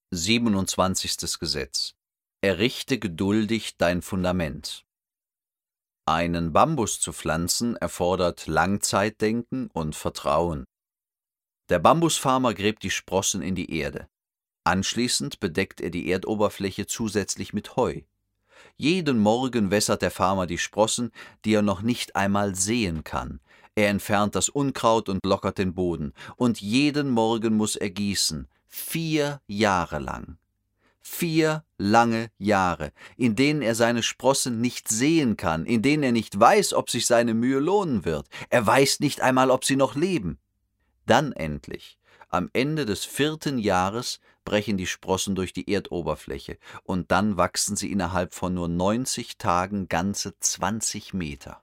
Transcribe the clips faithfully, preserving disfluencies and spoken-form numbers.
siebenundzwanzigstes Gesetz. Errichte geduldig dein Fundament. Einen Bambus zu pflanzen erfordert Langzeitdenken und Vertrauen. Der Bambusfarmer gräbt die Sprossen in die Erde. Anschließend bedeckt er die Erdoberfläche zusätzlich mit Heu. Jeden Morgen wässert der Farmer die Sprossen, die er noch nicht einmal sehen kann. Er entfernt das Unkraut und lockert den Boden. Und jeden Morgen muss er gießen, vier Jahre lang. Vier lange Jahre, in denen er seine Sprossen nicht sehen kann, in denen er nicht weiß, ob sich seine Mühe lohnen wird. Er weiß nicht einmal, ob sie noch leben. Dann endlich, am Ende des vierten Jahres, brechen die Sprossen durch die Erdoberfläche und dann wachsen sie innerhalb von nur neunzig Tagen ganze zwanzig Meter.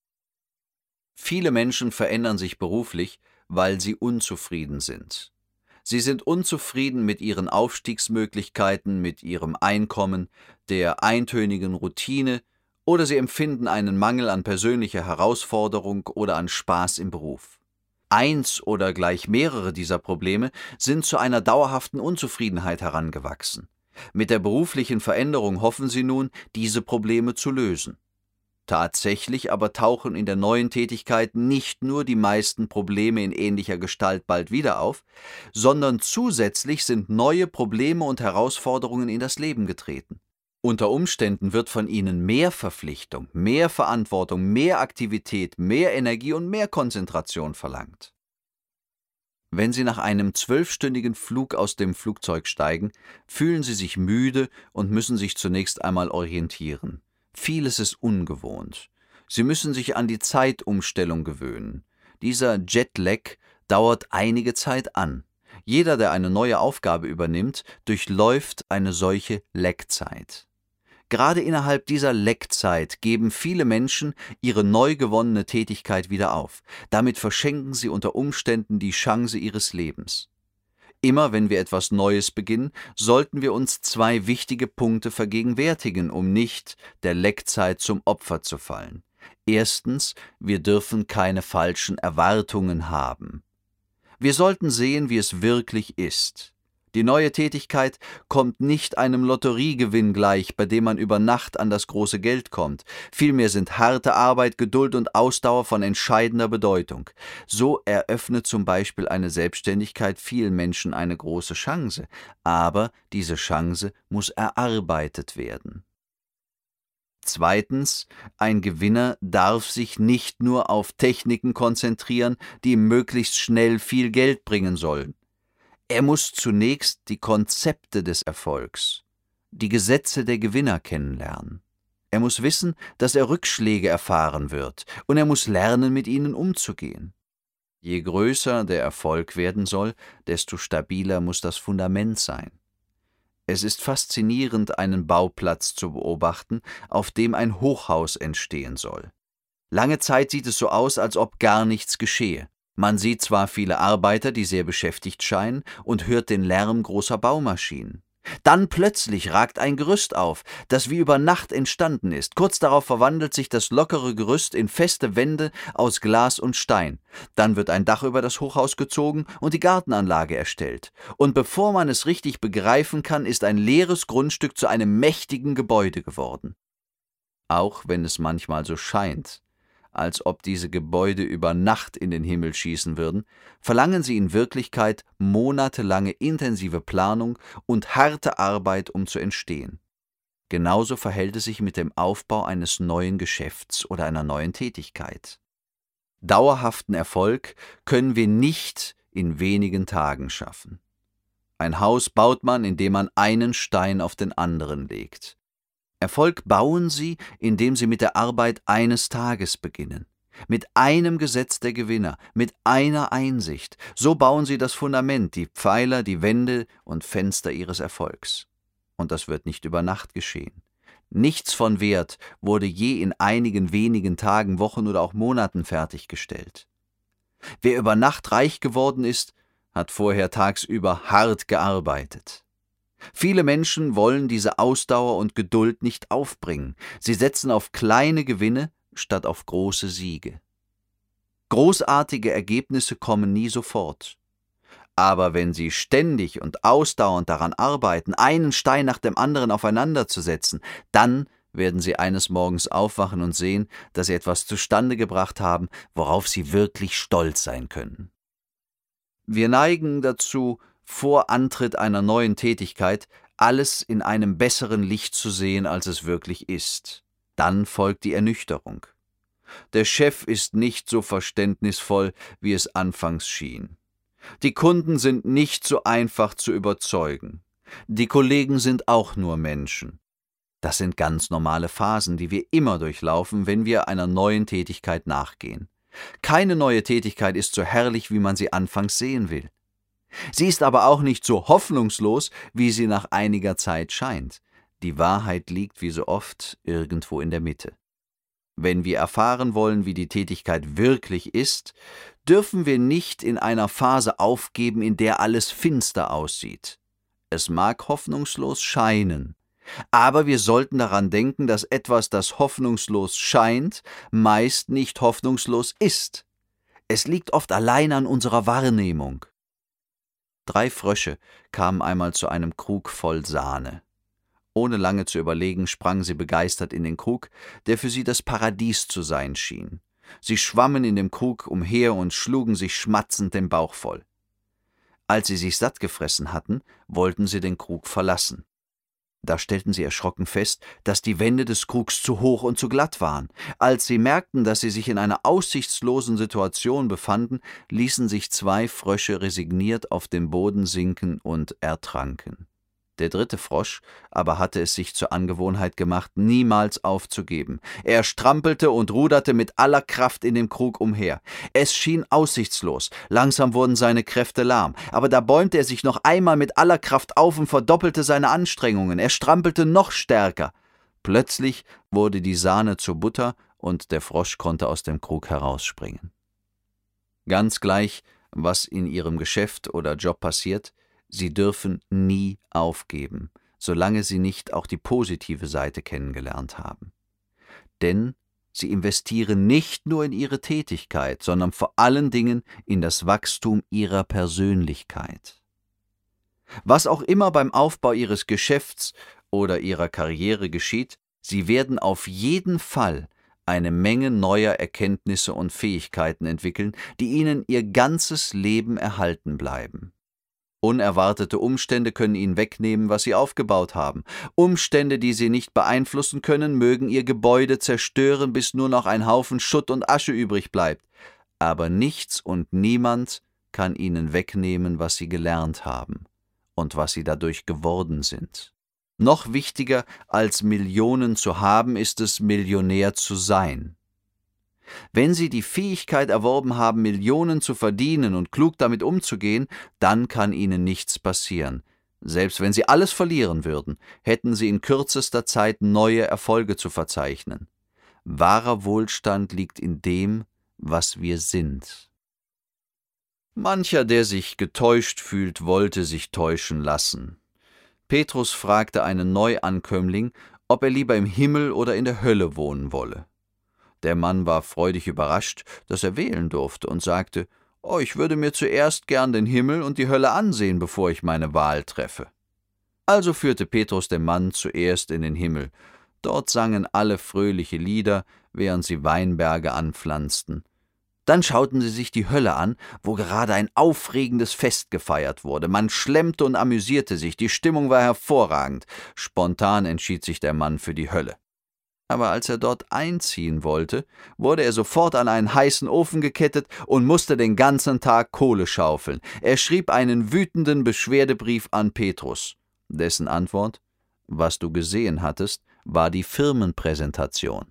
Viele Menschen verändern sich beruflich, weil sie unzufrieden sind. Sie sind unzufrieden mit ihren Aufstiegsmöglichkeiten, mit ihrem Einkommen, der eintönigen Routine, oder sie empfinden einen Mangel an persönlicher Herausforderung oder an Spaß im Beruf. Eins oder gleich mehrere dieser Probleme sind zu einer dauerhaften Unzufriedenheit herangewachsen. Mit der beruflichen Veränderung hoffen sie nun, diese Probleme zu lösen. Tatsächlich aber tauchen in der neuen Tätigkeit nicht nur die meisten Probleme in ähnlicher Gestalt bald wieder auf, sondern zusätzlich sind neue Probleme und Herausforderungen in das Leben getreten. Unter Umständen wird von ihnen mehr Verpflichtung, mehr Verantwortung, mehr Aktivität, mehr Energie und mehr Konzentration verlangt. Wenn Sie nach einem zwölfstündigen Flug aus dem Flugzeug steigen, fühlen Sie sich müde und müssen sich zunächst einmal orientieren. Vieles ist ungewohnt. Sie müssen sich an die Zeitumstellung gewöhnen. Dieser Jetlag dauert einige Zeit an. Jeder, der eine neue Aufgabe übernimmt, durchläuft eine solche Leckzeit. Gerade innerhalb dieser Leckzeit geben viele Menschen ihre neu gewonnene Tätigkeit wieder auf. Damit verschenken sie unter Umständen die Chance ihres Lebens. Immer wenn wir etwas Neues beginnen, sollten wir uns zwei wichtige Punkte vergegenwärtigen, um nicht der Leckzeit zum Opfer zu fallen. Erstens, wir dürfen keine falschen Erwartungen haben. Wir sollten sehen, wie es wirklich ist. Die neue Tätigkeit kommt nicht einem Lotteriegewinn gleich, bei dem man über Nacht an das große Geld kommt. Vielmehr sind harte Arbeit, Geduld und Ausdauer von entscheidender Bedeutung. So eröffnet zum Beispiel eine Selbstständigkeit vielen Menschen eine große Chance. Aber diese Chance muss erarbeitet werden. Zweitens, ein Gewinner darf sich nicht nur auf Techniken konzentrieren, die ihm möglichst schnell viel Geld bringen sollen. Er muss zunächst die Konzepte des Erfolgs, die Gesetze der Gewinner kennenlernen. Er muss wissen, dass er Rückschläge erfahren wird, und er muss lernen, mit ihnen umzugehen. Je größer der Erfolg werden soll, desto stabiler muss das Fundament sein. Es ist faszinierend, einen Bauplatz zu beobachten, auf dem ein Hochhaus entstehen soll. Lange Zeit sieht es so aus, als ob gar nichts geschehe. Man sieht zwar viele Arbeiter, die sehr beschäftigt scheinen, und hört den Lärm großer Baumaschinen. Dann plötzlich ragt ein Gerüst auf, das wie über Nacht entstanden ist. Kurz darauf verwandelt sich das lockere Gerüst in feste Wände aus Glas und Stein. Dann wird ein Dach über das Hochhaus gezogen und die Gartenanlage erstellt. Und bevor man es richtig begreifen kann, ist ein leeres Grundstück zu einem mächtigen Gebäude geworden. Auch wenn es manchmal so scheint, als ob diese Gebäude über Nacht in den Himmel schießen würden, verlangen sie in Wirklichkeit monatelange intensive Planung und harte Arbeit, um zu entstehen. Genauso verhält es sich mit dem Aufbau eines neuen Geschäfts oder einer neuen Tätigkeit. Dauerhaften Erfolg können wir nicht in wenigen Tagen schaffen. Ein Haus baut man, indem man einen Stein auf den anderen legt. Erfolg bauen Sie, indem Sie mit der Arbeit eines Tages beginnen. Mit einem Gesetz der Gewinner, mit einer Einsicht. So bauen Sie das Fundament, die Pfeiler, die Wände und Fenster Ihres Erfolgs. Und das wird nicht über Nacht geschehen. Nichts von Wert wurde je in einigen wenigen Tagen, Wochen oder auch Monaten fertiggestellt. Wer über Nacht reich geworden ist, hat vorher tagsüber hart gearbeitet. Viele Menschen wollen diese Ausdauer und Geduld nicht aufbringen. Sie setzen auf kleine Gewinne statt auf große Siege. Großartige Ergebnisse kommen nie sofort. Aber wenn Sie ständig und ausdauernd daran arbeiten, einen Stein nach dem anderen aufeinanderzusetzen, dann werden Sie eines Morgens aufwachen und sehen, dass Sie etwas zustande gebracht haben, worauf Sie wirklich stolz sein können. Wir neigen dazu, vor Antritt einer neuen Tätigkeit alles in einem besseren Licht zu sehen, als es wirklich ist. Dann folgt die Ernüchterung. Der Chef ist nicht so verständnisvoll, wie es anfangs schien. Die Kunden sind nicht so einfach zu überzeugen. Die Kollegen sind auch nur Menschen. Das sind ganz normale Phasen, die wir immer durchlaufen, wenn wir einer neuen Tätigkeit nachgehen. Keine neue Tätigkeit ist so herrlich, wie man sie anfangs sehen will. Sie ist aber auch nicht so hoffnungslos, wie sie nach einiger Zeit scheint. Die Wahrheit liegt, wie so oft, irgendwo in der Mitte. Wenn wir erfahren wollen, wie die Tätigkeit wirklich ist, dürfen wir nicht in einer Phase aufgeben, in der alles finster aussieht. Es mag hoffnungslos scheinen, aber wir sollten daran denken, dass etwas, das hoffnungslos scheint, meist nicht hoffnungslos ist. Es liegt oft allein an unserer Wahrnehmung. Drei Frösche kamen einmal zu einem Krug voll Sahne. Ohne lange zu überlegen, sprangen sie begeistert in den Krug, der für sie das Paradies zu sein schien. Sie schwammen in dem Krug umher und schlugen sich schmatzend den Bauch voll. Als sie sich satt gefressen hatten, wollten sie den Krug verlassen. Da stellten sie erschrocken fest, dass die Wände des Krugs zu hoch und zu glatt waren. Als sie merkten, dass sie sich in einer aussichtslosen Situation befanden, ließen sich zwei Frösche resigniert auf den Boden sinken und ertranken. Der dritte Frosch aber hatte es sich zur Angewohnheit gemacht, niemals aufzugeben. Er strampelte und ruderte mit aller Kraft in dem Krug umher. Es schien aussichtslos, langsam wurden seine Kräfte lahm, aber da bäumte er sich noch einmal mit aller Kraft auf und verdoppelte seine Anstrengungen. Er strampelte noch stärker. Plötzlich wurde die Sahne zu Butter und der Frosch konnte aus dem Krug herausspringen. Ganz gleich, was in ihrem Geschäft oder Job passiert, Sie dürfen nie aufgeben, solange Sie nicht auch die positive Seite kennengelernt haben. Denn Sie investieren nicht nur in Ihre Tätigkeit, sondern vor allen Dingen in das Wachstum Ihrer Persönlichkeit. Was auch immer beim Aufbau Ihres Geschäfts oder Ihrer Karriere geschieht, Sie werden auf jeden Fall eine Menge neuer Erkenntnisse und Fähigkeiten entwickeln, die Ihnen Ihr ganzes Leben erhalten bleiben. Unerwartete Umstände können Ihnen wegnehmen, was Sie aufgebaut haben. Umstände, die Sie nicht beeinflussen können, mögen Ihr Gebäude zerstören, bis nur noch ein Haufen Schutt und Asche übrig bleibt. Aber nichts und niemand kann Ihnen wegnehmen, was Sie gelernt haben und was Sie dadurch geworden sind. Noch wichtiger als Millionen zu haben, ist es, Millionär zu sein. Wenn Sie die Fähigkeit erworben haben, Millionen zu verdienen und klug damit umzugehen, dann kann Ihnen nichts passieren. Selbst wenn Sie alles verlieren würden, hätten Sie in kürzester Zeit neue Erfolge zu verzeichnen. Wahrer Wohlstand liegt in dem, was wir sind. Mancher, der sich getäuscht fühlt, wollte sich täuschen lassen. Petrus fragte einen Neuankömmling, ob er lieber im Himmel oder in der Hölle wohnen wolle. Der Mann war freudig überrascht, dass er wählen durfte, und sagte, »Oh, ich würde mir zuerst gern den Himmel und die Hölle ansehen, bevor ich meine Wahl treffe.« Also führte Petrus den Mann zuerst in den Himmel. Dort sangen alle fröhliche Lieder, während sie Weinberge anpflanzten. Dann schauten sie sich die Hölle an, wo gerade ein aufregendes Fest gefeiert wurde. Man schlemmte und amüsierte sich, die Stimmung war hervorragend. Spontan entschied sich der Mann für die Hölle. Aber als er dort einziehen wollte, wurde er sofort an einen heißen Ofen gekettet und musste den ganzen Tag Kohle schaufeln. Er schrieb einen wütenden Beschwerdebrief an Petrus. Dessen Antwort: »Was du gesehen hattest, war die Firmenpräsentation.«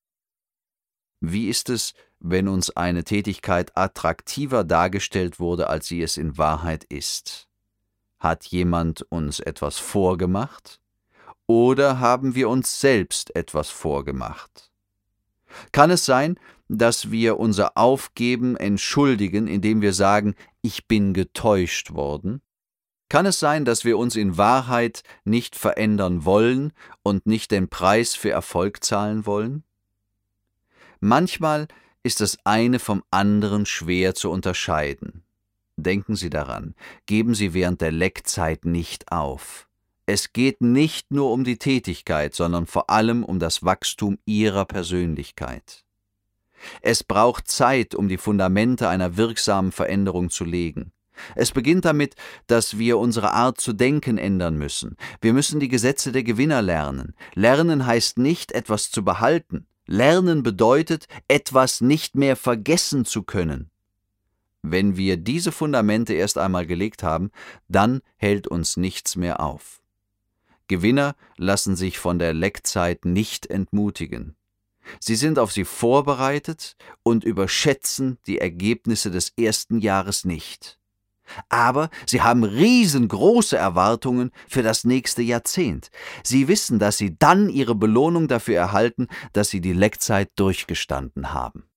Wie ist es, wenn uns eine Tätigkeit attraktiver dargestellt wurde, als sie es in Wahrheit ist? Hat jemand uns etwas vorgemacht? Oder haben wir uns selbst etwas vorgemacht? Kann es sein, dass wir unser Aufgeben entschuldigen, indem wir sagen, ich bin getäuscht worden? Kann es sein, dass wir uns in Wahrheit nicht verändern wollen und nicht den Preis für Erfolg zahlen wollen? Manchmal ist das eine vom anderen schwer zu unterscheiden. Denken Sie daran, geben Sie während der Leckzeit nicht auf. Es geht nicht nur um die Tätigkeit, sondern vor allem um das Wachstum Ihrer Persönlichkeit. Es braucht Zeit, um die Fundamente einer wirksamen Veränderung zu legen. Es beginnt damit, dass wir unsere Art zu denken ändern müssen. Wir müssen die Gesetze der Gewinner lernen. Lernen heißt nicht, etwas zu behalten. Lernen bedeutet, etwas nicht mehr vergessen zu können. Wenn wir diese Fundamente erst einmal gelegt haben, dann hält uns nichts mehr auf. Gewinner lassen sich von der Leckzeit nicht entmutigen. Sie sind auf sie vorbereitet und überschätzen die Ergebnisse des ersten Jahres nicht. Aber sie haben riesengroße Erwartungen für das nächste Jahrzehnt. Sie wissen, dass sie dann ihre Belohnung dafür erhalten, dass sie die Leckzeit durchgestanden haben.